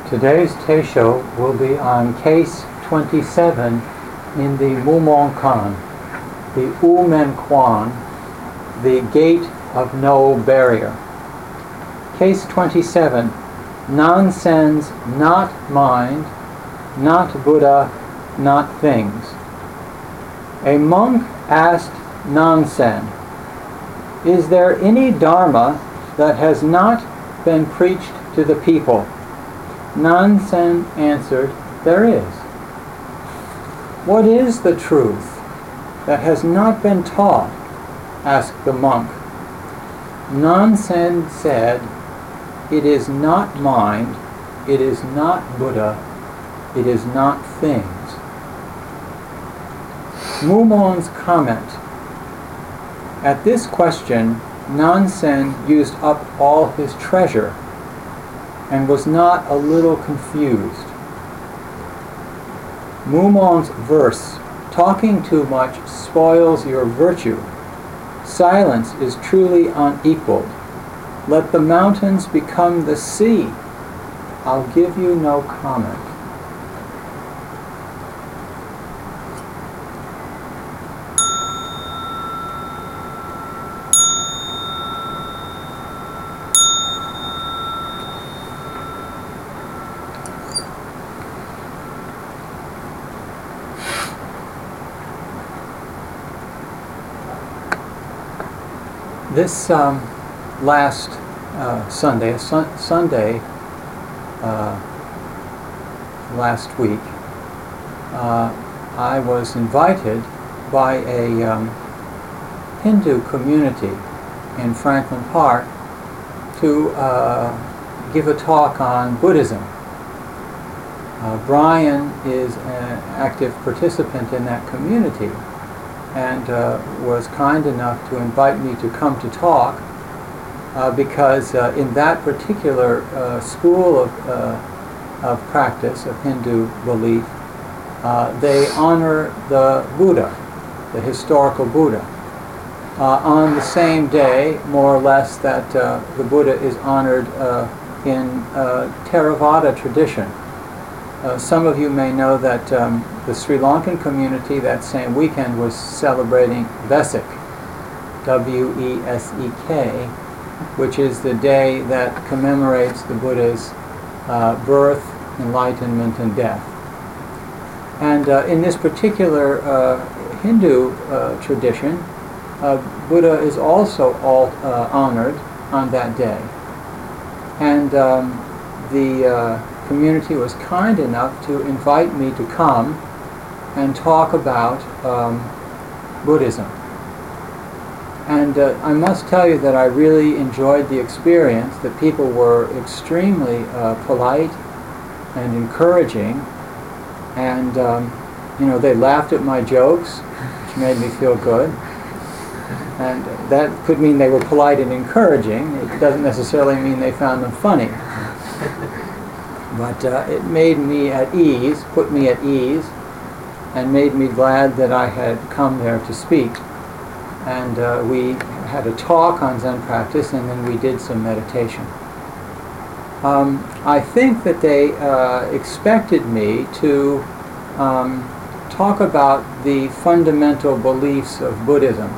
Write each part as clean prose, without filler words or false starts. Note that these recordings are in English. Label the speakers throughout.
Speaker 1: Today's Teisho will be on case 27 in the Mumon Kan, the Umen Kwan, the Gate of No Barrier. Case 27, Nansen's not mind, not Buddha, not things. A monk asked Nansen, "Is there any Dharma that has not been preached to the people?" Nansen answered, "There is." "What is the truth that has not been taught?" asked the monk. Nansen said, "It is not mind, it is not Buddha, it is not things." Mumon's comment. At this question, Nansen used up all his treasure and was not a little confused. Mumon's verse, "Talking too much spoils your virtue. Silence is truly unequaled. Let the mountains become the sea. I'll give you no comment." This last Sunday, last week, I was invited by a Hindu community in Franklin Park to give a talk on Buddhism. Brian is an active participant in that community and was kind enough to invite me to come to talk because in that particular school of practice, of Hindu belief, they honor the Buddha, the historical Buddha, on the same day, more or less, that the Buddha is honored in Theravada tradition. Some of you may know that the Sri Lankan community that same weekend was celebrating Vesak, W-E-S-E-K, which is the day that commemorates the Buddha's birth, enlightenment, and death. And in this particular Hindu tradition, Buddha is also honored on that day. And the community was kind enough to invite me to come and talk about Buddhism. And I must tell you that I really enjoyed the experience. The people were extremely polite and encouraging, and they laughed at my jokes, which made me feel good. And that could mean they were polite and encouraging. It doesn't necessarily mean they found them funny. But it made me at ease, put me at ease, and made me glad that I had come there to speak. And we had a talk on Zen practice, and then we did some meditation. I think that they expected me to talk about the fundamental beliefs of Buddhism.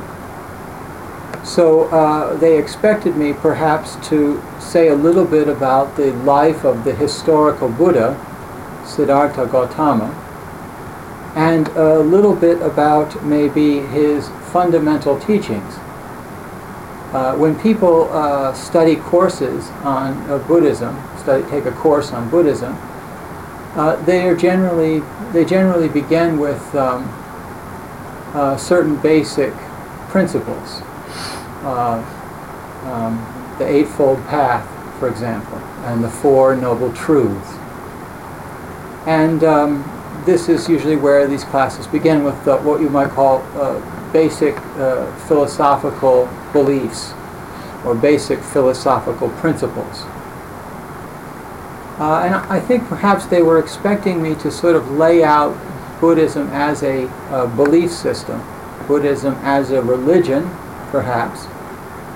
Speaker 1: So they expected me perhaps to say a little bit about the life of the historical Buddha, Siddhartha Gautama, and a little bit about maybe his fundamental teachings. When people study courses on Buddhism, take a course on Buddhism, they generally begin with certain basic principles. The Eightfold Path, for example, and the Four Noble Truths. And this is usually where these classes begin, with what you might call basic philosophical beliefs or basic philosophical principles. And I think perhaps they were expecting me to sort of lay out Buddhism as a belief system, Buddhism as a religion, perhaps,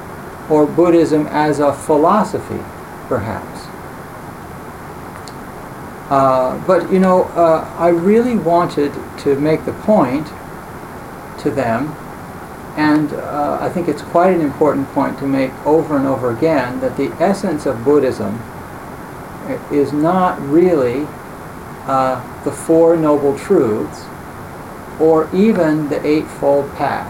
Speaker 1: or Buddhism as a philosophy, perhaps. But I really wanted to make the point to them, and I think it's quite an important point to make over and over again, that the essence of Buddhism is not really the Four Noble Truths or even the Eightfold Path.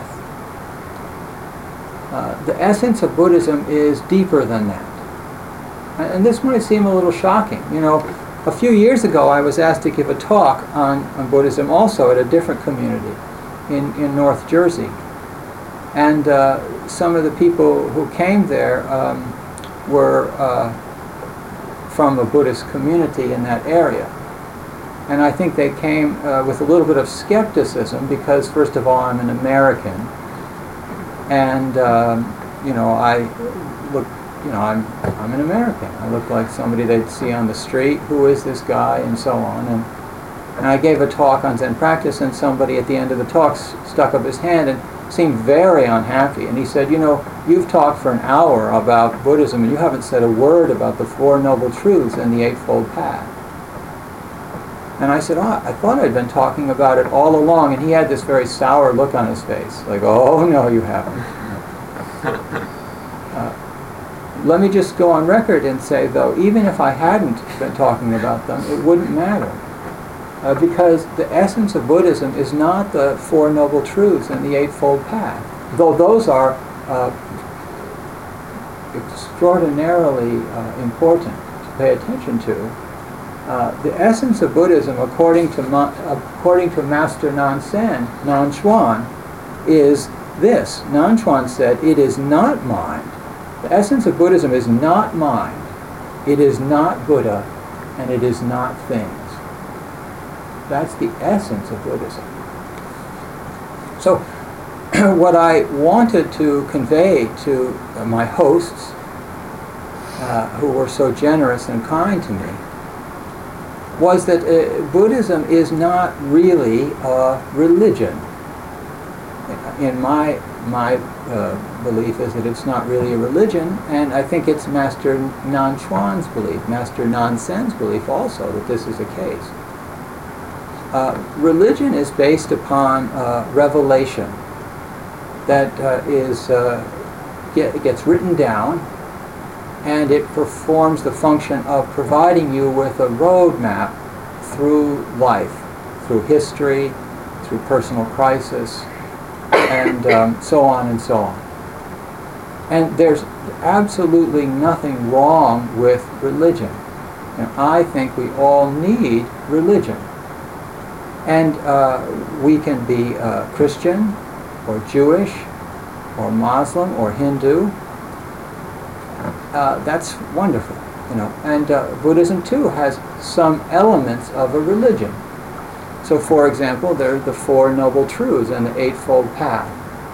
Speaker 1: The essence of Buddhism is deeper than that. And this might seem a little shocking. A few years ago I was asked to give a talk on Buddhism also at a different community in North Jersey. And some of the people who came there were from a Buddhist community in that area. And I think they came with a little bit of skepticism because, first of all, I'm an American. And, I look, I'm an American. I look like somebody they'd see on the street. Who is this guy? And so on. And I gave a talk on Zen practice, and somebody at the end of the talk stuck up his hand and seemed very unhappy. And he said, you've talked for an hour about Buddhism, and you haven't said a word about the Four Noble Truths and the Eightfold Path. And I said, I thought I'd been talking about it all along. And he had this very sour look on his face, like, oh, no, you haven't. Let me just go on record and say, though, even if I hadn't been talking about them, it wouldn't matter. Because the essence of Buddhism is not the Four Noble Truths and the Eightfold Path, though those are extraordinarily important to pay attention to. The essence of Buddhism, according to Master Nan Chuan, is this. Nan Chuan said, it is not mind. The essence of Buddhism is not mind. It is not Buddha, and it is not things. That's the essence of Buddhism. So, what I wanted to convey to my hosts, who were so generous and kind to me, was that Buddhism is not really a religion. In my belief is that it's not really a religion, and I think it's Master Nan Chuan's belief, Master Nan Sen's belief also, that this is the case. Religion is based upon revelation that gets written down, and it performs the function of providing you with a roadmap through life, through history, through personal crisis, and so on and so on. And there's absolutely nothing wrong with religion. And I think we all need religion. And we can be Christian, or Jewish, or Muslim, or Hindu. That's wonderful, And Buddhism too has some elements of a religion. So, for example, there are the Four Noble Truths and the Eightfold Path.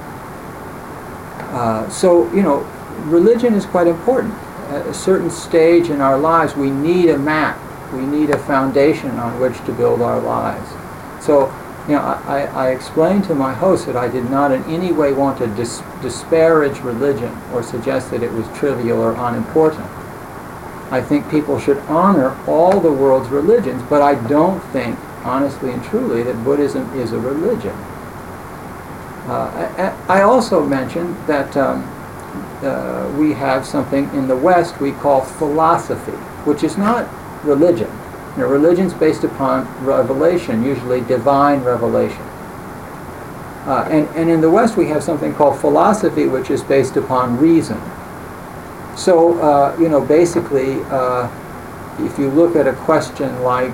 Speaker 1: Religion is quite important. At a certain stage in our lives, we need a map. We need a foundation on which to build our lives. So, I explained to my host that I did not in any way want to disparage religion or suggest that it was trivial or unimportant. I think people should honor all the world's religions, but I don't think, honestly and truly, that Buddhism is a religion. I also mentioned that we have something in the West we call philosophy, which is not religion. Religion's based upon revelation, usually divine revelation. And in the West we have something called philosophy, which is based upon reason. So, basically, if you look at a question like,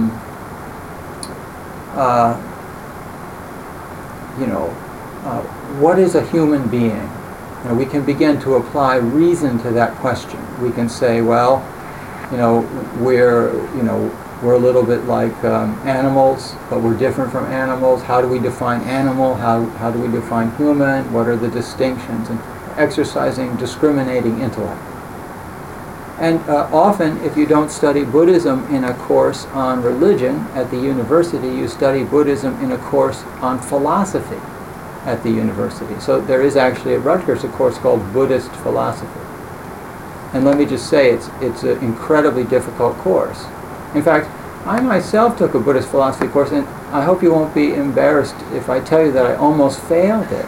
Speaker 1: what is a human being? We can begin to apply reason to that question. We can say, well, we're a little bit like animals, but we're different from animals. How do we define animal? How do we define human? What are the distinctions? And exercising discriminating intellect. And often, if you don't study Buddhism in a course on religion at the university, you study Buddhism in a course on philosophy at the university. So there is actually at Rutgers a course called Buddhist Philosophy. And let me just say, it's an incredibly difficult course. In fact, I myself took a Buddhist philosophy course, and I hope you won't be embarrassed if I tell you that I almost failed it.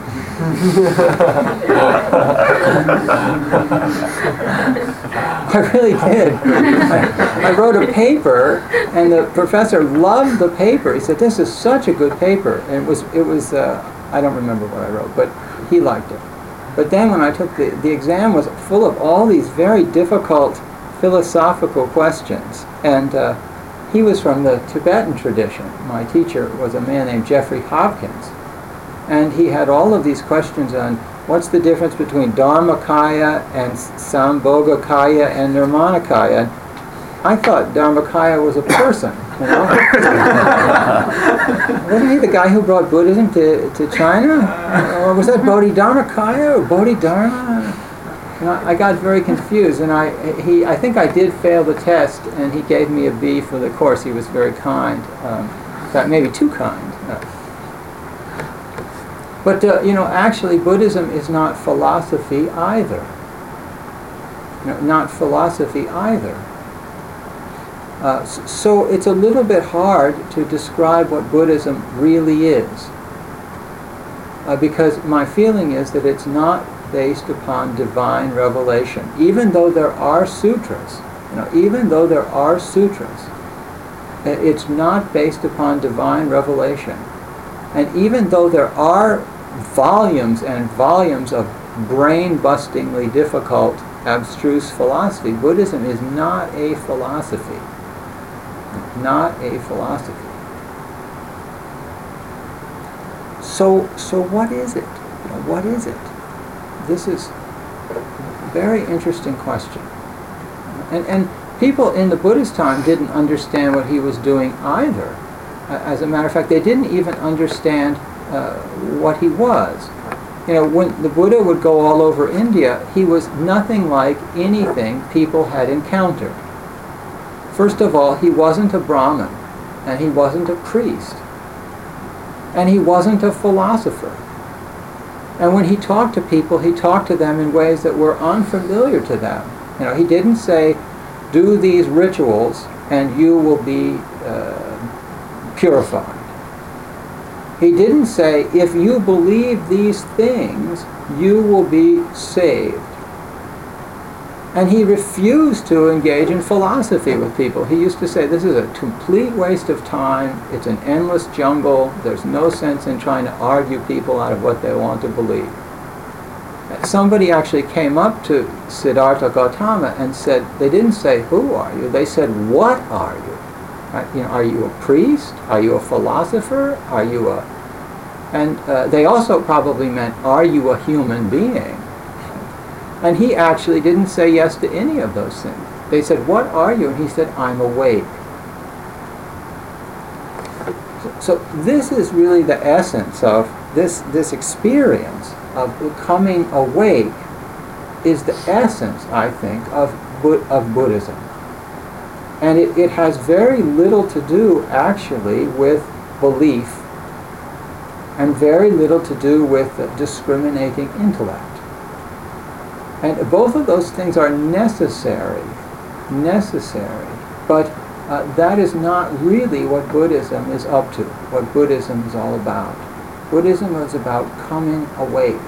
Speaker 1: I really did. I wrote a paper, and the professor loved the paper. He said, "This is such a good paper." And it was I don't remember what I wrote, but he liked it. But then when I took the exam was full of all these very difficult philosophical questions, and he was from the Tibetan tradition. My teacher was a man named Jeffrey Hopkins, and he had all of these questions on what's the difference between Dharmakaya and Sambhogakaya and Nirmanakaya. I thought Dharmakaya was a person. You know? Wasn't he the guy who brought Buddhism to China? Or was that Bodhidharmakaya or Bodhidharma? You know, I got very confused, and I think I did fail the test, and he gave me a B for the course. He was very kind, in fact, maybe too kind. But actually, Buddhism is not philosophy either. Not philosophy either. So it's a little bit hard to describe what Buddhism really is, because my feeling is that it's not based upon divine revelation. Even though there are sutras, it's not based upon divine revelation. And even though there are volumes and volumes of brain-bustingly difficult, abstruse philosophy, Buddhism is not a philosophy. Not a philosophy. So what is it? What is it? This is a very interesting question. And people in the Buddhist time didn't understand what he was doing either. As a matter of fact, they didn't even understand what he was. When the Buddha would go all over India, he was nothing like anything people had encountered. First of all, he wasn't a Brahmin, and he wasn't a priest, and he wasn't a philosopher. And when he talked to people, he talked to them in ways that were unfamiliar to them. He didn't say, do these rituals and you will be purified. He didn't say, if you believe these things, you will be saved. And he refused to engage in philosophy with people. He used to say, this is a complete waste of time. It's an endless jungle. There's no sense in trying to argue people out of what they want to believe. Somebody actually came up to Siddhartha Gautama and said, they didn't say, who are you? They said, what are you? Are you a priest? Are you a philosopher? Are you a... And they also probably meant, are you a human being? And he actually didn't say yes to any of those things. They said, what are you? And he said, I'm awake. So this is really the essence of this experience of becoming awake, is the essence, I think, of Buddhism. And it has very little to do, actually, with belief, and very little to do with discriminating intellect. And both of those things are necessary, but that is not really what Buddhism is up to, what Buddhism is all about. Buddhism is about coming awake.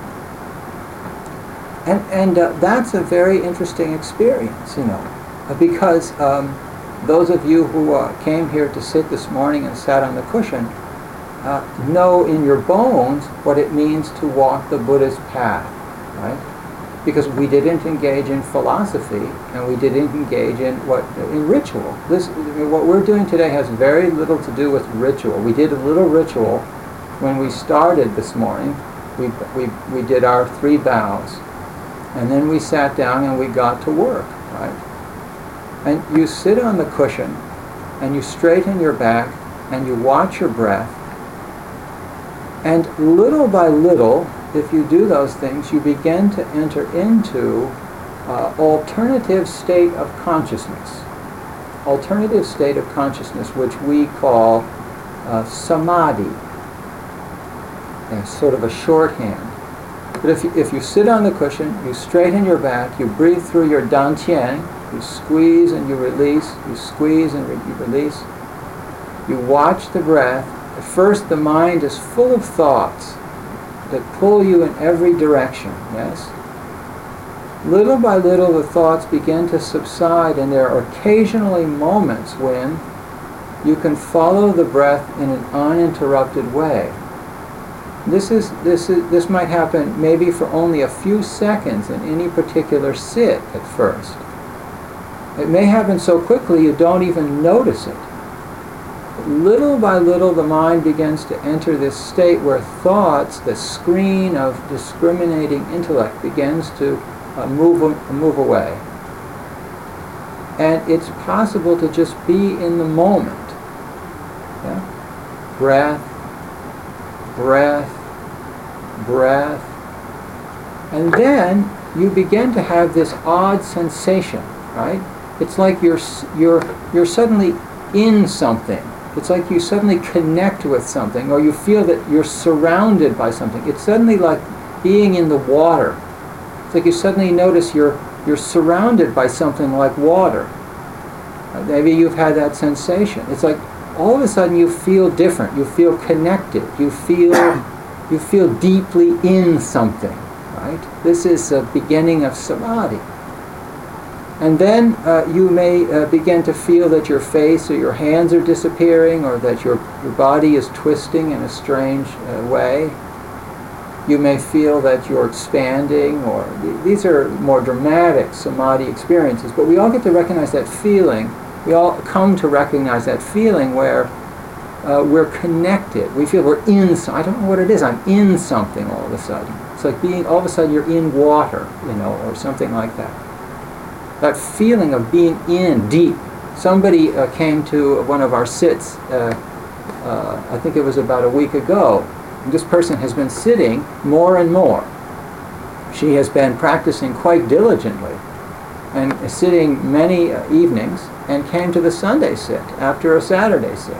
Speaker 1: And that's a very interesting experience, because those of you who came here to sit this morning and sat on the cushion know in your bones what it means to walk the Buddhist path, right? Because we didn't engage in philosophy, and we didn't engage in ritual. What we're doing today has very little to do with ritual. We did a little ritual when we started this morning. We did our 3 bows, and then we sat down and we got to work, right? And you sit on the cushion, and you straighten your back, and you watch your breath, and little by little, if you do those things, you begin to enter into alternative state of consciousness. Alternative state of consciousness, which we call samadhi. Sort of a shorthand. But if you sit on the cushion, you straighten your back, you breathe through your dantian, You squeeze and you release. You squeeze and you release. You watch the breath. At first the mind is full of thoughts that pull you in every direction, yes? Little by little the thoughts begin to subside, and there are occasionally moments when you can follow the breath in an uninterrupted way. This might happen maybe for only a few seconds in any particular sit at first. It may happen so quickly you don't even notice it. Little by little the mind begins to enter this state where thoughts, the screen of discriminating intellect, begins to move away. And it's possible to just be in the moment. Yeah? Breath, breath, breath. And then you begin to have this odd sensation, right? It's like you're suddenly in something. It's like you suddenly connect with something, or you feel that you're surrounded by something. It's suddenly like being in the water. It's like you suddenly notice you're surrounded by something like water. Maybe you've had that sensation. It's like all of a sudden you feel different. You feel connected. You feel deeply in something, right? This is the beginning of samadhi. And then you may begin to feel that your face or your hands are disappearing, or that your body is twisting in a strange way. You may feel that you're expanding, or these are more dramatic samadhi experiences, but we all get to recognize that feeling. We all come to recognize that feeling where we're connected. We feel we're in I don't know what it is. I'm in something all of a sudden. It's like all of a sudden you're in water, or something like that. That feeling of being in deep. Somebody came to one of our sits, I think it was about a week ago. And this person has been sitting more and more. She has been practicing quite diligently and sitting many evenings, and came to the Sunday sit after a Saturday sit.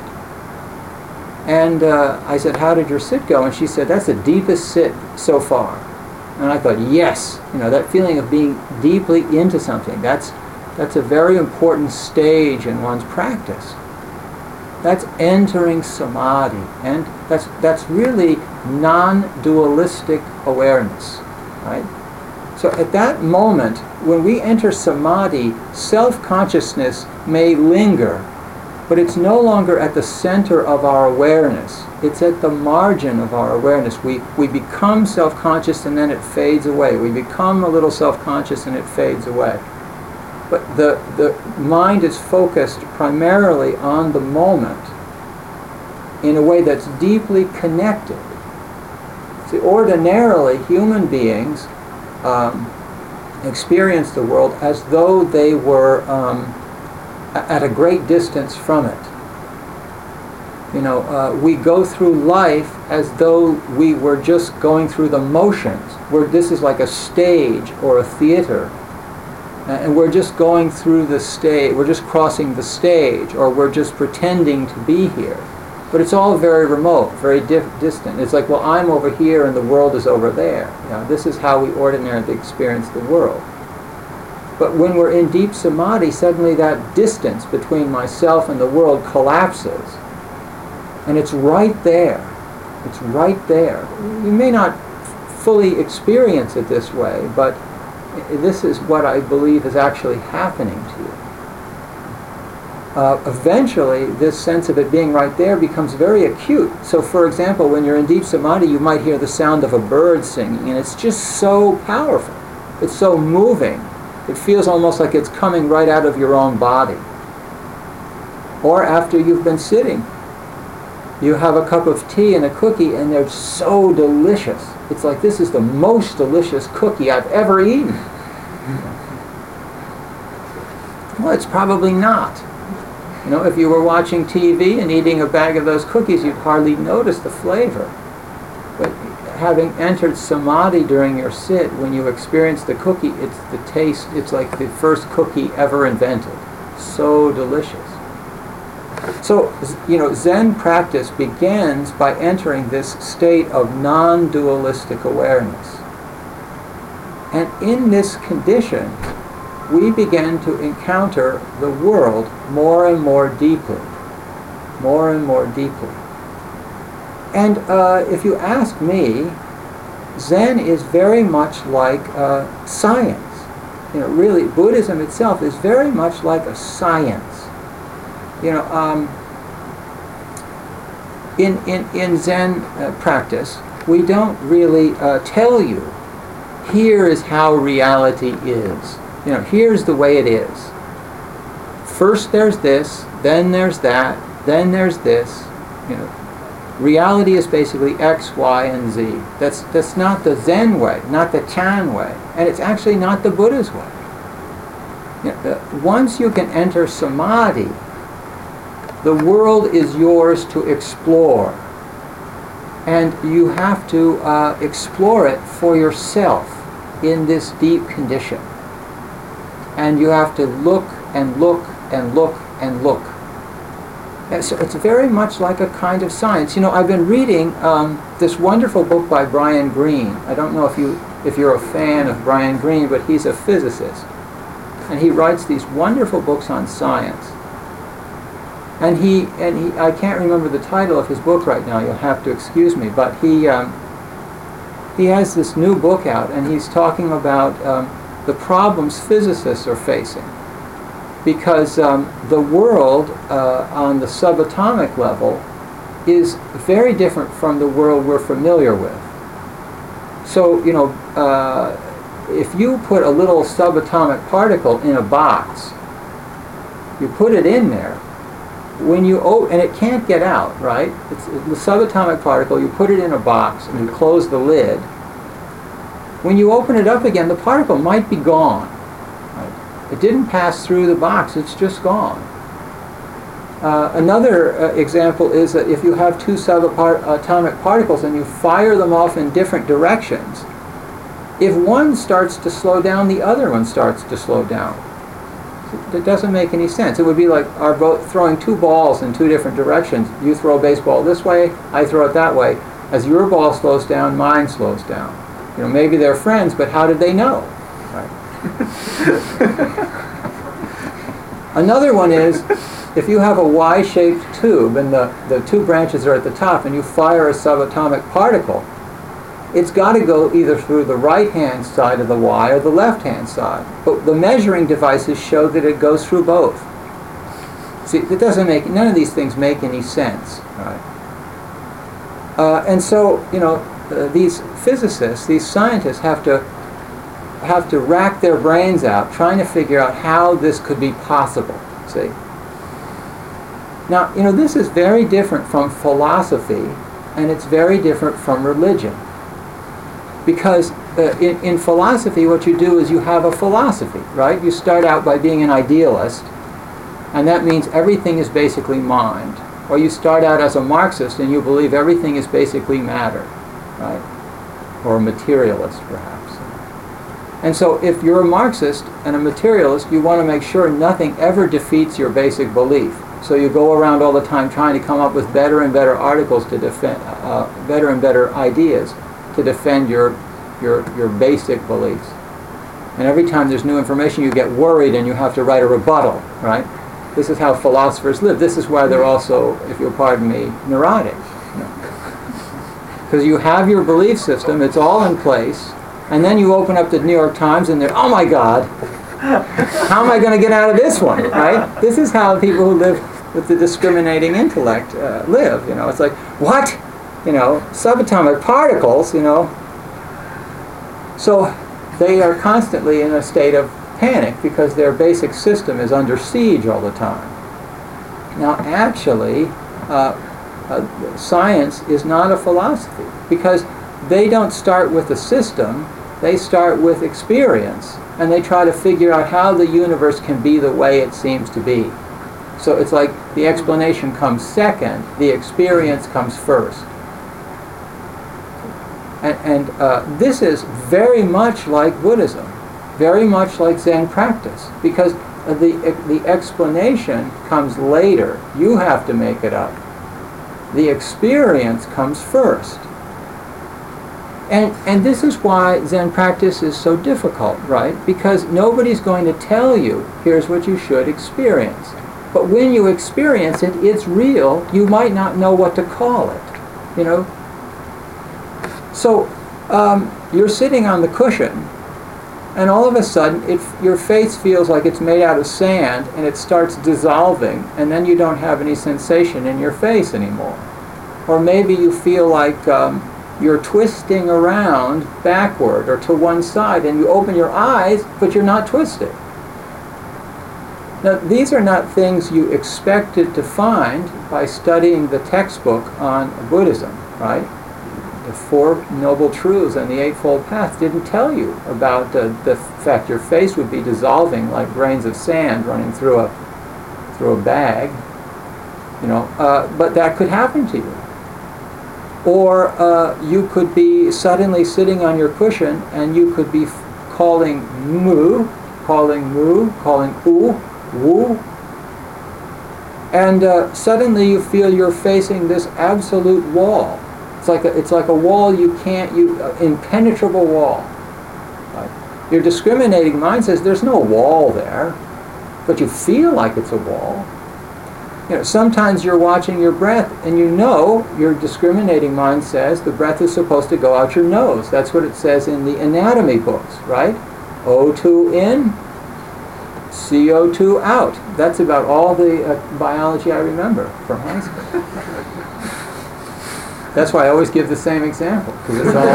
Speaker 1: And I said, "How did your sit go?" And she said, "That's the deepest sit so far." And I thought, yes, that feeling of being deeply into something, that's a very important stage in one's practice. That's entering samadhi, and that's really non-dualistic awareness, right? So at that moment, when we enter samadhi, self-consciousness may linger, but it's no longer at the center of our awareness. It's at the margin of our awareness. We become self-conscious and then it fades away. We become a little self-conscious and it fades away. But the mind is focused primarily on the moment in a way that's deeply connected. See, ordinarily, human beings experience the world as though they were at a great distance from it. We go through life as though we were just going through the motions, where this is like a stage or a theater, and we're just going through the stage, we're just crossing the stage, or we're just pretending to be here. But it's all very remote, very distant. It's like, well, I'm over here and the world is over there. This is how we ordinarily experience the world. But when we're in deep samadhi, suddenly that distance between myself and the world collapses. And it's right there. It's right there. You may not fully experience it this way, but this is what I believe is actually happening to you. Eventually, this sense of it being right there becomes very acute. So, for example, when you're in deep samadhi, you might hear the sound of a bird singing, and it's just so powerful. It's so moving. It feels almost like it's coming right out of your own body. Or after you've been sitting, you have a cup of tea and a cookie, and they're so delicious. It's like, this is the most delicious cookie I've ever eaten. Well, it's probably not. If you were watching TV and eating a bag of those cookies, you'd hardly notice the flavor. But having entered samadhi during your sit, when you experience the cookie, it's the taste, it's like the first cookie ever invented. So delicious. So, Zen practice begins by entering this state of non-dualistic awareness. And in this condition, we begin to encounter the world more and more deeply. More and more deeply. And if you ask me, Zen is very much like science. You know, really, Buddhism itself is very much like a science. You know, in Zen practice, we don't really tell you, here is how reality is. You know, here's the way it is. First there's this, then there's that, then there's this. You know, reality is basically X, Y, and Z. That's not the Zen way, not the Chan way, and it's actually not the Buddha's way. You know, once you can enter samadhi, the world is yours to explore, and you have to explore it for yourself in this deep condition. And you have to look and look and look and look. And so it's very much like a kind of science. You know, I've been reading this wonderful book by Brian Greene. I don't know if you're a fan of Brian Greene, but he's a physicist, and he writes these wonderful books on science. And he I can't remember the title of his book right now. You'll have to excuse me, but he has this new book out, and he's talking about the problems physicists are facing, because the world on the subatomic level is very different from the world we're familiar with. So, you know, if you put a little subatomic particle in a box, you put it in there, when you and it can't get out, right? It's the subatomic particle, you put it in a box and you close the lid. When you open it up again, the particle might be gone. Right? It didn't pass through the box, it's just gone. Another example is that if you have two subatomic particles and you fire them off in different directions, if one starts to slow down, the other one starts to slow down. It doesn't make any sense. It would be like throwing two balls in two different directions. You throw a baseball this way, I throw it that way. As your ball slows down, mine slows down. You know, maybe they're friends, but how did they know? Right. Another one is, if you have a Y-shaped tube and the two branches are at the top and you fire a subatomic particle, it's got to go either through the right-hand side of the Y or the left-hand side. But the measuring devices show that it goes through both. See, it doesn't make, none of these things make any sense, right? And so, you know, these physicists, these scientists have to rack their brains out trying to figure out how this could be possible, see? Now, you know, this is very different from philosophy, and it's very different from religion. Because in philosophy, what you do is you have a philosophy, right? You start out by being an idealist, and that means everything is basically mind. Or you start out as a Marxist and you believe everything is basically matter, right? Or a materialist, perhaps. And so if you're a Marxist and a materialist, you want to make sure nothing ever defeats your basic belief. So you go around all the time trying to come up with better and better articles to defend, better and better ideas to defend your basic beliefs. And every time there's new information, you get worried and you have to write a rebuttal, right? This is how philosophers live. This is why they're also, if you'll pardon me, neurotic. Because you have your belief system, it's all in place, and then you open up the New York Times and they're, oh my God, how am I going to get out of this one, right? This is how people who live with the discriminating intellect live, you know. It's like, what? You know, subatomic particles, you know. So they are constantly in a state of panic because their basic system is under siege all the time. Now, actually, science is not a philosophy because they don't start with a system, they start with experience, and they try to figure out how the universe can be the way it seems to be. So it's like the explanation comes second, the experience comes first. And this is very much like Buddhism, very much like Zen practice, because the explanation comes later. You have to make it up. The experience comes first. And this is why Zen practice is so difficult, right? Because nobody's going to tell you, here's what you should experience. But when you experience it, it's real. You might not know what to call it, you know? So you're sitting on the cushion, and all of a sudden your face feels like it's made out of sand, and it starts dissolving, and then you don't have any sensation in your face anymore. Or maybe you feel like you're twisting around backward or to one side, and you open your eyes, but you're not twisting. Now, these are not things you expected to find by studying the textbook on Buddhism, right? The Four Noble Truths and the Eightfold Path didn't tell you about the fact your face would be dissolving like grains of sand running through a bag, you know. But that could happen to you. Or you could be suddenly sitting on your cushion, and you could be calling moo, calling oo, woo, and suddenly you feel you're facing this absolute wall. It's like a wall impenetrable wall. Right? Your discriminating mind says there's no wall there, but you feel like it's a wall. You know, sometimes you're watching your breath, and you know your discriminating mind says the breath is supposed to go out your nose. That's what it says in the anatomy books, right? O2 in, CO2 out. That's about all the biology I remember from high school. That's why I always give the same example, because it's all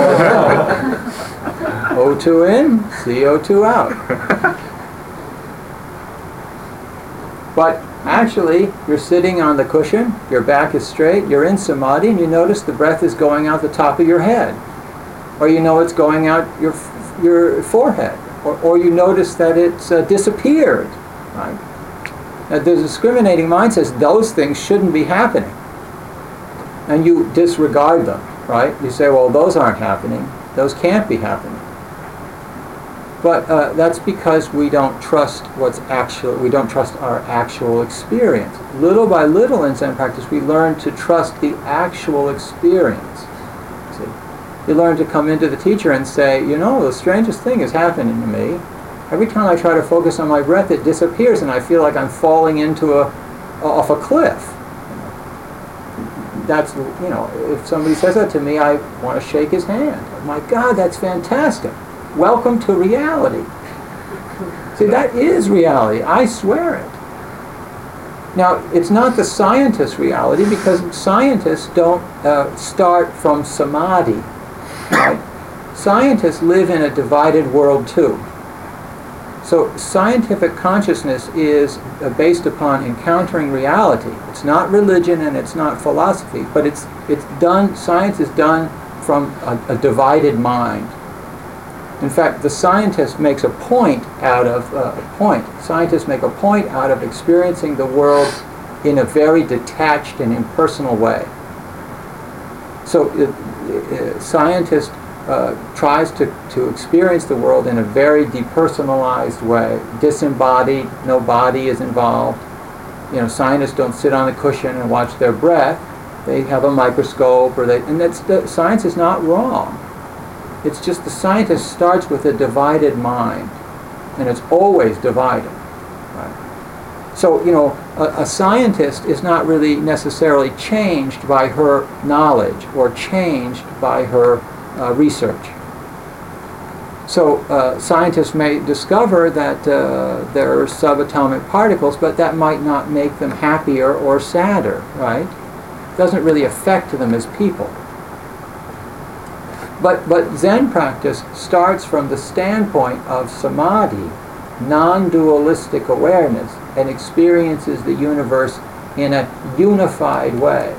Speaker 1: O2 in, CO2 out. But actually, you're sitting on the cushion, your back is straight, you're in samadhi, and you notice the breath is going out the top of your head. Or you know it's going out your forehead. Or you notice that it's disappeared. Right? Now, the discriminating mind says those things shouldn't be happening. And you disregard them, right? You say, well, those aren't happening. Those can't be happening. But that's because we don't trust we don't trust our actual experience. Little by little in Zen practice, we learn to trust the actual experience. See? You learn to come into the teacher and say, you know, the strangest thing is happening to me. Every time I try to focus on my breath, it disappears, and I feel like I'm falling off a cliff. That's, you know, if somebody says that to me, I want to shake his hand. Oh my God, that's fantastic. Welcome to reality. See, that is reality. I swear it. Now, it's not the scientist's reality, because scientists don't start from samadhi. Right? Scientists live in a divided world too. So scientific consciousness is based upon encountering reality. It's not religion and it's not philosophy, but it's done. Science is done from a divided mind. In fact, the scientist makes a point out of Scientists make a point out of experiencing the world in a very detached and impersonal way. So, scientist tries to experience the world in a very depersonalized way, disembodied. No body is involved. You know, scientists don't sit on a cushion and watch their breath. They have a microscope, science is not wrong. It's just the scientist starts with a divided mind, and it's always divided. Right? So, you know, a scientist is not really necessarily changed by her knowledge or changed by her research. So, scientists may discover that there are subatomic particles, but that might not make them happier or sadder, right? It doesn't really affect them as people. But Zen practice starts from the standpoint of samadhi, non-dualistic awareness, and experiences the universe in a unified way.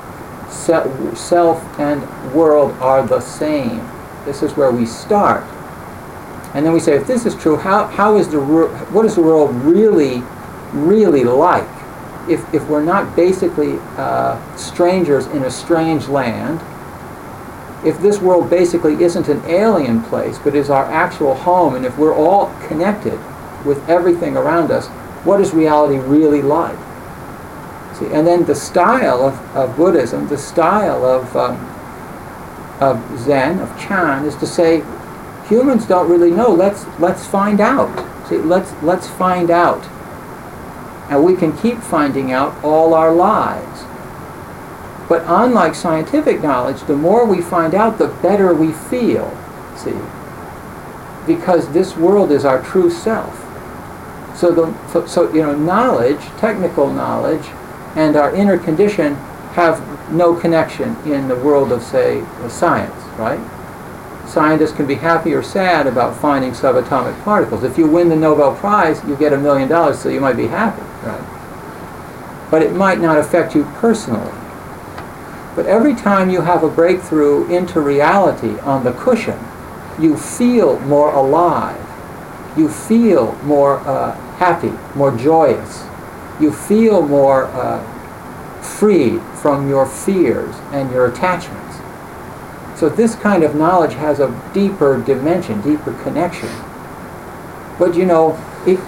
Speaker 1: Self and world are the same. This is where we start. And then we say, if this is true, what is the world really, really like? If we're not basically strangers in a strange land, if this world basically isn't an alien place, but is our actual home, and if we're all connected with everything around us, what is reality really like? See, and then the style of Buddhism, the style of of Zen, of Chan, is to say, humans don't really know. Let's find out. See, let's find out, and we can keep finding out all our lives. But unlike scientific knowledge, the more we find out, the better we feel. See, because this world is our true self. So knowledge, technical knowledge, and our inner condition have no connection in the world of, say, science, right? Scientists can be happy or sad about finding subatomic particles. If you win the Nobel Prize, you get $1 million, so you might be happy, right? But it might not affect you personally. But every time you have a breakthrough into reality on the cushion, you feel more alive. You feel more happy, more joyous. You feel more freed from your fears and your attachments. So this kind of knowledge has a deeper dimension, deeper connection. But you know,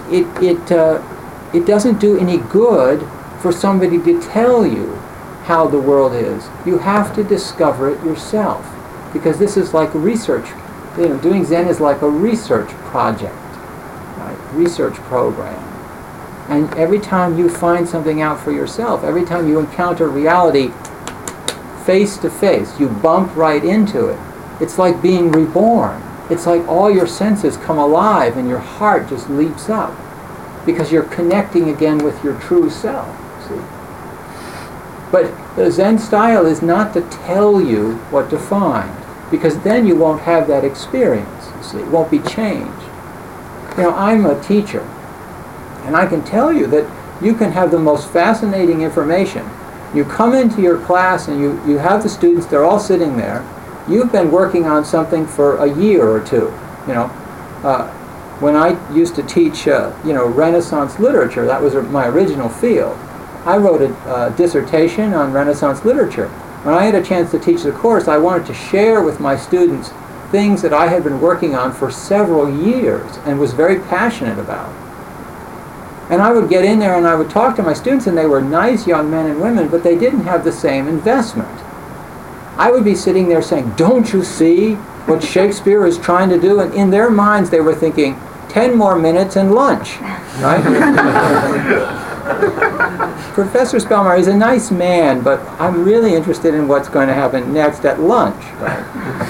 Speaker 1: it doesn't do any good for somebody to tell you how the world is. You have to discover it yourself, because this is like research. You know, doing Zen is like a research project, right? Research program. And every time you find something out for yourself, every time you encounter reality face to face, you bump right into it. It's like being reborn. It's like all your senses come alive and your heart just leaps up, because you're connecting again with your true self, see? But the Zen style is not to tell you what to find, because then you won't have that experience, you see. It won't be changed. You know, I'm a teacher, and I can tell you that you can have the most fascinating information. You come into your class and you have the students, they're all sitting there. You've been working on something for a year or two, you know. When I used to teach, Renaissance literature, that was my original field. I wrote a dissertation on Renaissance literature. When I had a chance to teach the course, I wanted to share with my students things that I had been working on for several years and was very passionate about. And I would get in there and I would talk to my students, and they were nice young men and women, but they didn't have the same investment. I would be sitting there saying, "Don't you see what Shakespeare is trying to do?" And in their minds they were thinking, 10 more minutes and lunch, right? Professor Spellmeyer is a nice man, but I'm really interested in what's going to happen next at lunch, right?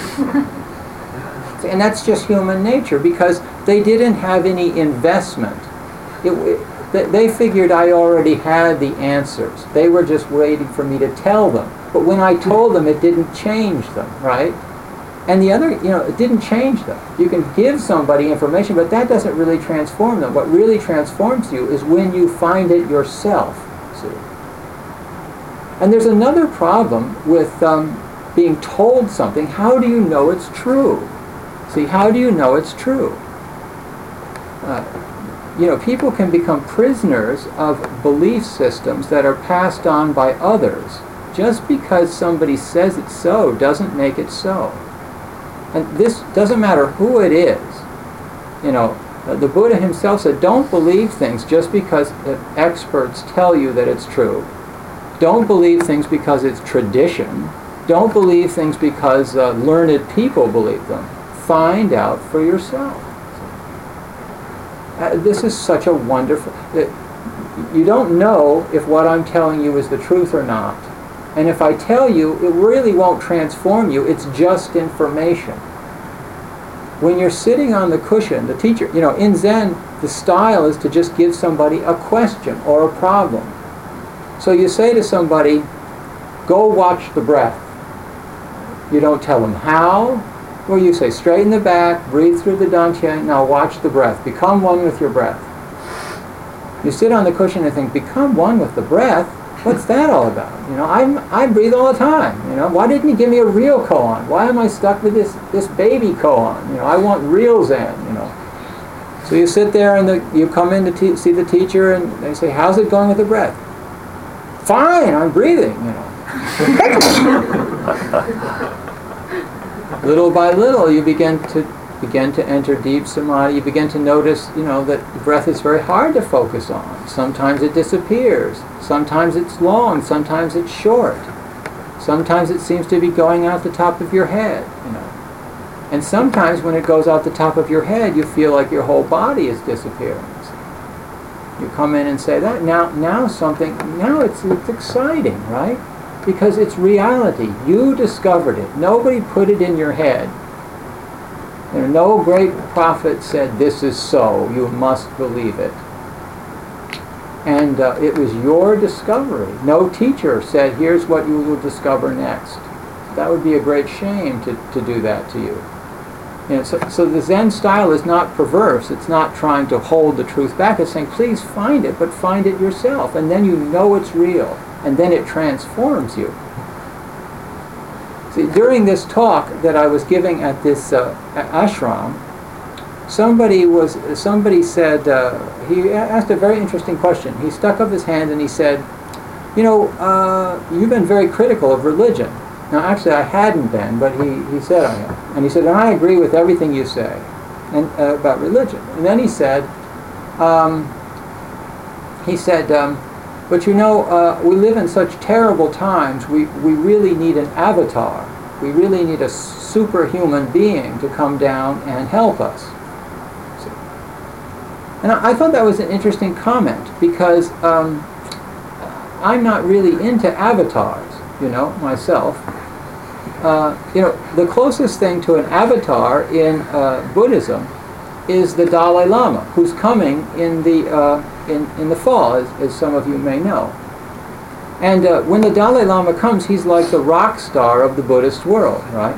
Speaker 1: And that's just human nature, because they didn't have any investment. They figured I already had the answers. They were just waiting for me to tell them. But when I told them, it didn't change them, right? And the other, it didn't change them. You can give somebody information, but that doesn't really transform them. What really transforms you is when you find it yourself, see? And there's another problem with being told something. How do you know it's true? See, how do you know it's true? People can become prisoners of belief systems that are passed on by others. Just because somebody says it's so doesn't make it so. And this doesn't matter who it is. The Buddha himself said, don't believe things just because experts tell you that it's true. Don't believe things because it's tradition. Don't believe things because learned people believe them. Find out for yourself. This is such a wonderful... You don't know if what I'm telling you is the truth or not. And if I tell you, it really won't transform you. It's just information. When you're sitting on the cushion, the teacher... in Zen, the style is to just give somebody a question or a problem. So you say to somebody, go watch the breath. You don't tell them how. Or you say, straighten the back, breathe through the dantian, now watch the breath. Become one with your breath. You sit on the cushion and think, become one with the breath? What's that all about? I breathe all the time. Why didn't you give me a real koan? Why am I stuck with this baby koan? I want real Zen. So you sit there and you come in to see the teacher, and they say, how's it going with the breath? Fine, I'm breathing. Little by little, you begin to enter deep samadhi. You begin to notice, that the breath is very hard to focus on. Sometimes it disappears. Sometimes it's long. Sometimes it's short. Sometimes it seems to be going out the top of your head, you know. And sometimes when it goes out the top of your head, you feel like your whole body is disappearing. You come in and say that, now it's exciting, right? Because it's reality. You discovered it. Nobody put it in your head. You know, no great prophet said, this is so, you must believe it. And it was your discovery. No teacher said, here's what you will discover next. That would be a great shame to do that to you. You know, so the Zen style is not perverse. It's not trying to hold the truth back. It's saying, please find it, but find it yourself. And then you know it's real. And then it transforms you. See, during this talk that I was giving at this ashram, somebody said, he asked a very interesting question. He stuck up his hand and he said, you know, you've been very critical of religion. Now, actually, I hadn't been, but he said I am. And he said, and I agree with everything you say and, about religion. And then he said, but you know, we live in such terrible times, we really need an avatar. We really need a superhuman being to come down and help us. And I thought that was an interesting comment, because I'm not really into avatars, you know, myself. You know, the closest thing to an avatar in Buddhism is the Dalai Lama, who's coming in the fall, as some of you may know. And when the Dalai Lama comes, he's like the rock star of the Buddhist world, right?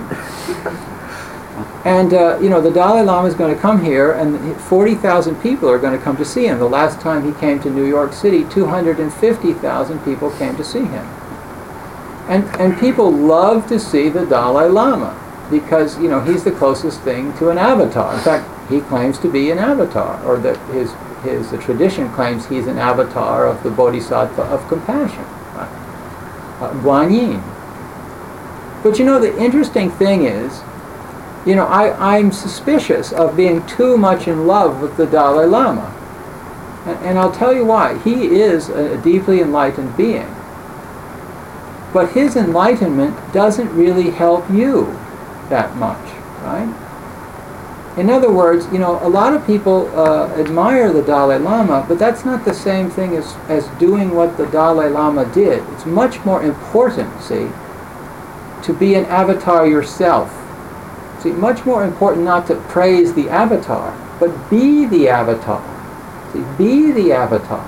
Speaker 1: And you know, the Dalai Lama is going to come here, and 40,000 people are going to come to see him. The last time he came to New York City, 250,000 people came to see him. And people love to see the Dalai Lama because, you know, he's the closest thing to an avatar. In fact, he claims to be an avatar, or that his tradition claims he's an avatar of the Bodhisattva of compassion, Guanyin. But you know, the interesting thing is, you know, I'm suspicious of being too much in love with the Dalai Lama. And I'll tell you why. He is a deeply enlightened being. But his enlightenment doesn't really help you that much, right? In other words, you know, a lot of people admire the Dalai Lama, but that's not the same thing as doing what the Dalai Lama did. It's much more important, see, to be an avatar yourself. See, much more important not to praise the avatar, but be the avatar. See, be the avatar.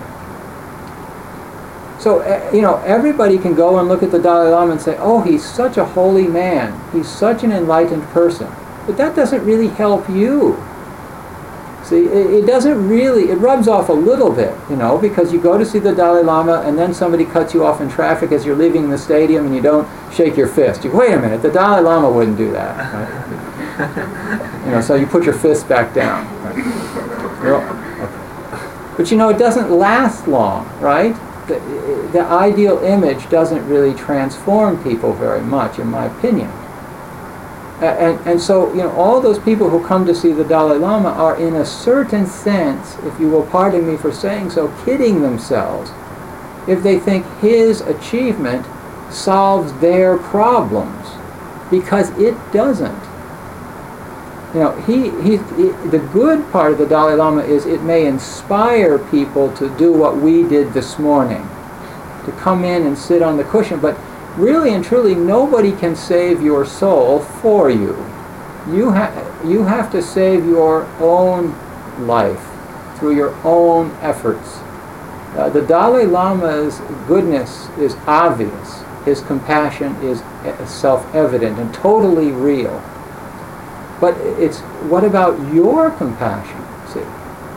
Speaker 1: So, you know, everybody can go and look at the Dalai Lama and say, oh, he's such a holy man. He's such an enlightened person. But that doesn't really help you. See, it doesn't really, it rubs off a little bit, you know, because you go to see the Dalai Lama and then somebody cuts you off in traffic as you're leaving the stadium and you don't shake your fist. You go, wait a minute, the Dalai Lama wouldn't do that. Right? You know, so you put your fist back down. Right? Okay. But you know, it doesn't last long, right? The ideal image doesn't really transform people very much, in my opinion. And so, you know, all those people who come to see the Dalai Lama are, in a certain sense, if you will pardon me for saying so, kidding themselves if they think his achievement solves their problems, because it doesn't. You know, the good part of the Dalai Lama is it may inspire people to do what we did this morning, to come in and sit on the cushion, but really and truly nobody can save your soul for you. You have to save your own life through your own efforts. The Dalai Lama's goodness is obvious. His compassion is self-evident and totally real. But it's, what about your compassion? See?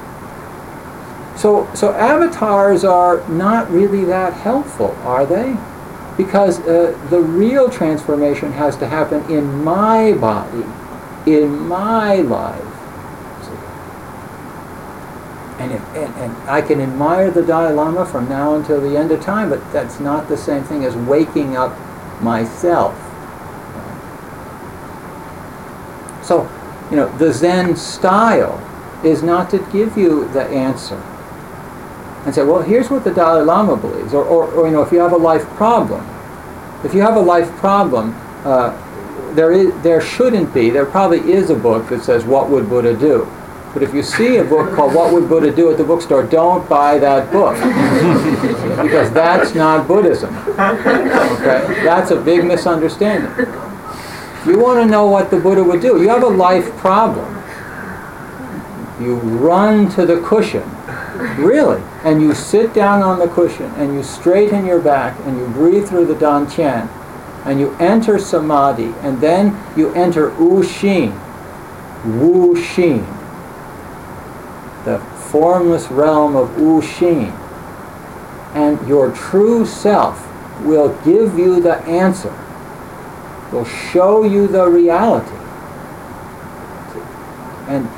Speaker 1: So avatars are not really that helpful, are they? Because the real transformation has to happen in my body, in my life. See? And I can admire the Dalai Lama from now until the end of time, but that's not the same thing as waking up myself. So, you know, the Zen style is not to give you the answer and say, well, here's what the Dalai Lama believes, or you know, if you have a life problem, If you have a life problem, there shouldn't be, there probably is a book that says, what would Buddha do? But if you see a book called What Would Buddha Do at the bookstore, don't buy that book. Because that's not Buddhism. Okay? That's a big misunderstanding. You want to know what the Buddha would do. You have a life problem. You run to the cushion. Really. And you sit down on the cushion and you straighten your back and you breathe through the dantian and you enter samadhi and then you enter Wu-Shin. Wu-Shin. The formless realm of Wu-Shin. And your true self will give you the answer. Will show you the reality. And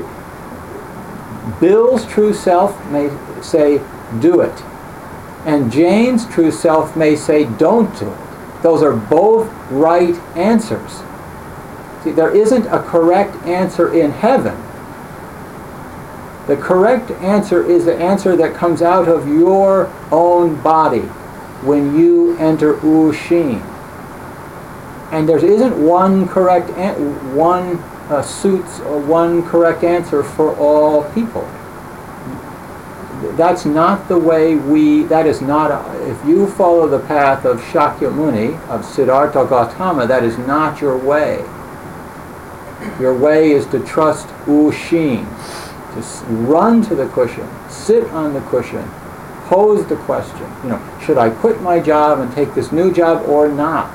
Speaker 1: Bill's true self may say, do it. And Jane's true self may say, don't do it. Those are both right answers. See, there isn't a correct answer in heaven. The correct answer is the answer that comes out of your own body when you enter Wu-Shin. And there isn't one correct suits or one correct answer for all people. That's not the way that is not, if you follow the path of Shakyamuni, of Siddhartha Gautama, that is not your way. Your way is to trust Wu-Shin, to run to the cushion, sit on the cushion, pose the question, should I quit my job and take this new job or not?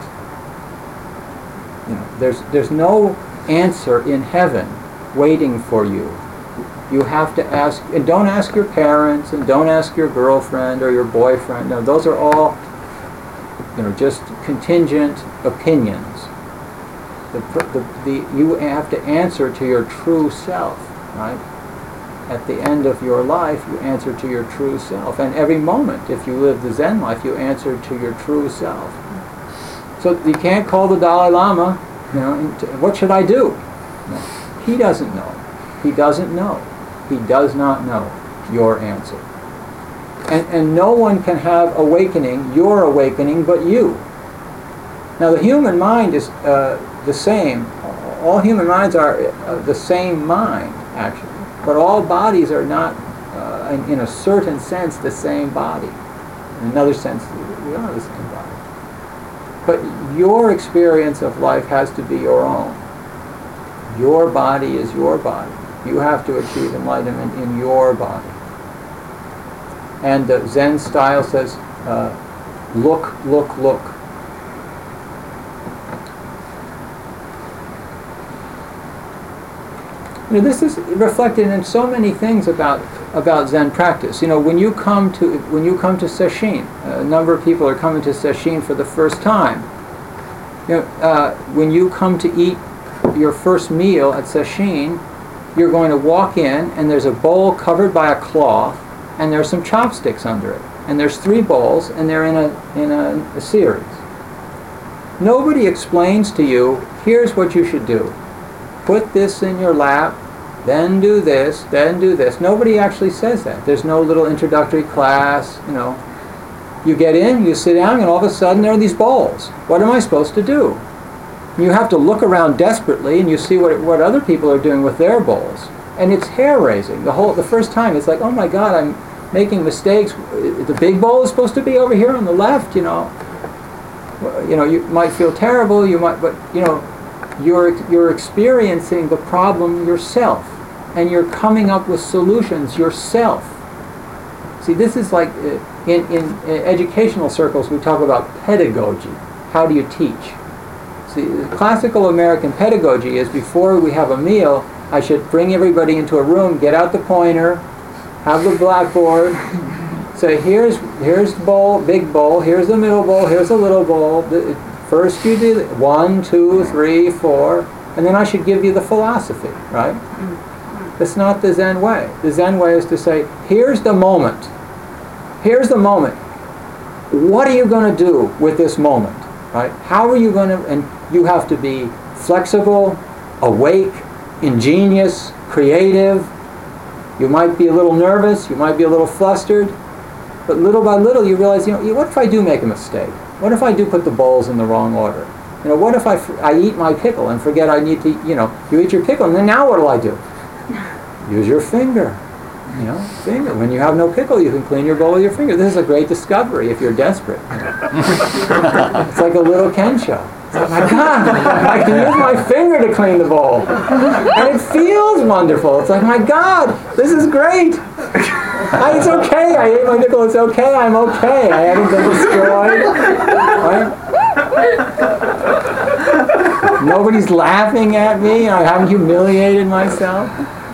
Speaker 1: There's no answer in heaven waiting for you. You have to ask, and don't ask your parents, and don't ask your girlfriend or your boyfriend. No, those are all, just contingent opinions. You have to answer to your true self, right? At the end of your life, you answer to your true self. And every moment, if you live the Zen life, you answer to your true self. So you can't call the Dalai Lama, what should I do? No. He doesn't know. He doesn't know. He does not know your answer. And no one can have your awakening, but you. Now the human mind is the same. All human minds are the same mind, actually. But all bodies are not, in a certain sense, the same body. In another sense, we are the same body. But your experience of life has to be your own. Your body is your body. You have to achieve enlightenment in your body. And the Zen style says, look, look, look. This is reflected in so many things about Zen practice. When you come to Sesshin, a number of people are coming to Sesshin for the first time. When you come to eat your first meal at Sesshin, you're going to walk in, and there's a bowl covered by a cloth, and there's some chopsticks under it, and there's 3 bowls, and they're in a series. Nobody explains to you, here's what you should do. Put this in your lap, then do this, then do this. Nobody actually says that. There's no little introductory class, You get in, you sit down, and all of a sudden there are these bowls. What am I supposed to do? You have to look around desperately, and you see what other people are doing with their bowls. And it's hair-raising. The first time, it's like, oh my God, I'm making mistakes. The big bowl is supposed to be over here on the left, You might feel terrible, but you're experiencing the problem yourself, and you're coming up with solutions yourself. See, this is like in educational circles we talk about pedagogy. How do you teach? See, classical American pedagogy is before we have a meal, I should bring everybody into a room, get out the pointer, have the blackboard, say here's the bowl, big bowl, here's the middle bowl, here's the little bowl. First you do 1, 2, 3, 4, and then I should give you the philosophy, right? That's not the Zen way. The Zen way is to say, here's the moment. Here's the moment. What are you going to do with this moment, right? How are you going to, and you have to be flexible, awake, ingenious, creative. You might be a little nervous, you might be a little flustered, but little by little you realize, what if I do make a mistake? What if I do put the bowls in the wrong order? You know, what if I eat my pickle and forget I need to, you know, you eat your pickle and then now what do I do? Use your finger. You know, finger. When you have no pickle, you can clean your bowl with your finger. This is a great discovery if you're desperate. It's like a little Ken show. It's like, my God, I can use my finger to clean the bowl. And it feels wonderful. It's like, my God, this is great. It's okay. I ate my pickle. It's okay. I'm okay. I haven't been destroyed. Right? Nobody's laughing at me. I haven't humiliated myself.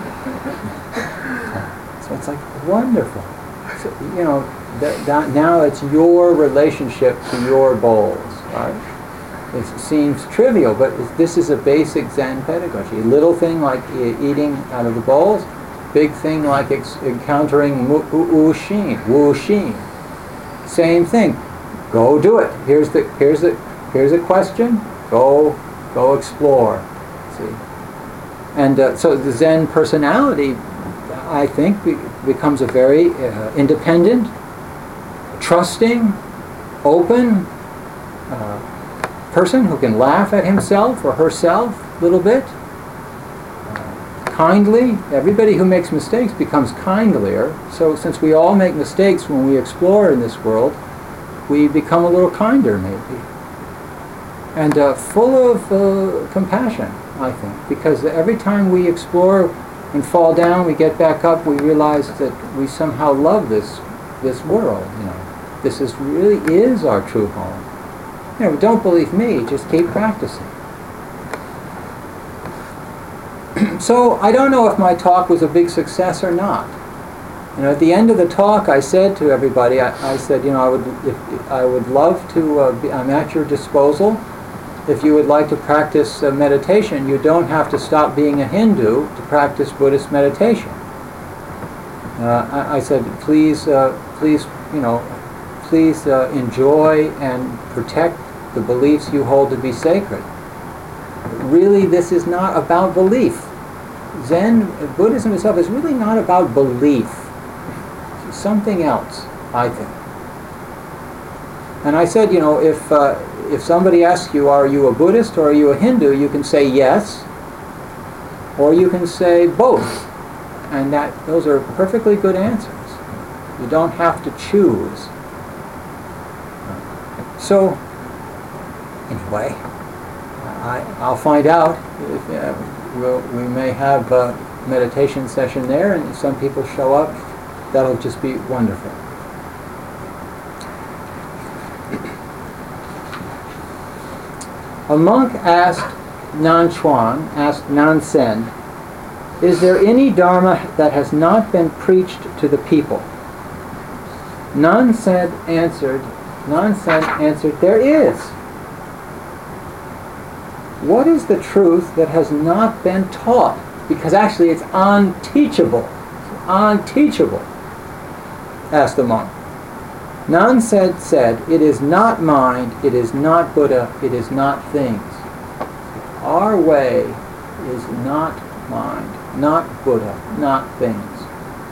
Speaker 1: It's like wonderful. So, you know, that now it's your relationship to your bowls, right? It seems trivial, but this is a basic Zen pedagogy. A little thing like eating out of the bowls, big thing like encountering wu-shin. Same thing. Go do it. Here's a question. Go explore. See, and so the Zen personality, I think, becomes a very independent, trusting, open person who can laugh at himself or herself a little bit. Kindly. Everybody who makes mistakes becomes kindlier. So since we all make mistakes when we explore in this world, we become a little kinder maybe. And full of compassion, I think. Because every time we explore and fall down, we get back up, we realize that we somehow love this world, you know. This really is our true home. You know, don't believe me, just keep practicing. So I don't know if my talk was a big success or not. You know, at the end of the talk, I said to everybody, I said, you know, I would love to, I'm at your disposal. If you would like to practice meditation, you don't have to stop being a Hindu to practice Buddhist meditation. I said, please, you know, please enjoy and protect the beliefs you hold to be sacred. Really, this is not about belief. Zen, Buddhism itself is really not about belief. It's something else, I think. And I said, you know, if somebody asks you, are you a Buddhist or are you a Hindu, you can say yes, or you can say both. And those are perfectly good answers. You don't have to choose. So, anyway, I'll find out. If, we may have a meditation session there, and if some people show up, that'll just be wonderful. A monk asked Nansen, is there any Dharma that has not been preached to the people? Nansen answered, there is. What is the truth that has not been taught? Because actually it's unteachable. Unteachable, asked the monk. Nansen said, it is not mind, it is not Buddha, it is not things. Our way is not mind, not Buddha, not things.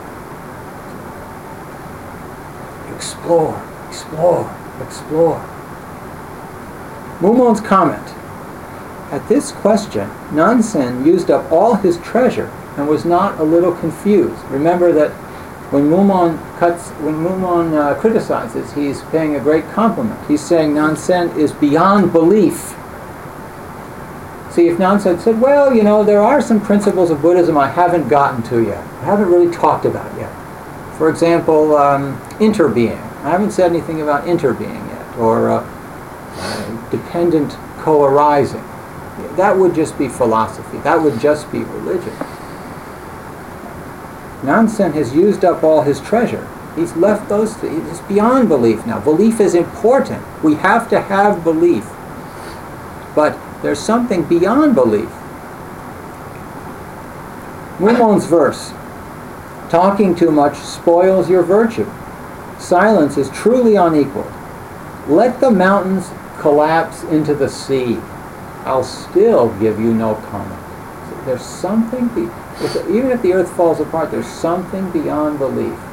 Speaker 1: Explore, explore, explore. Mumon's comment. At this question, Nansen used up all his treasure and was not a little confused. Remember that when Mumon criticizes, he's paying a great compliment. He's saying Nansen is beyond belief. See, if Nansen said, well, you know, there are some principles of Buddhism I haven't gotten to yet. I haven't really talked about yet. For example, interbeing. I haven't said anything about interbeing yet, or dependent co-arising. That would just be philosophy. That would just be religion. Nansen has used up all his treasure. He's left those things. It's beyond belief now. Belief is important. We have to have belief. But there's something beyond belief. Mumon's verse, talking too much spoils your virtue. Silence is truly unequaled. Let the mountains collapse into the sea. I'll still give you no comment. There's something, even if the earth falls apart, there's something beyond belief.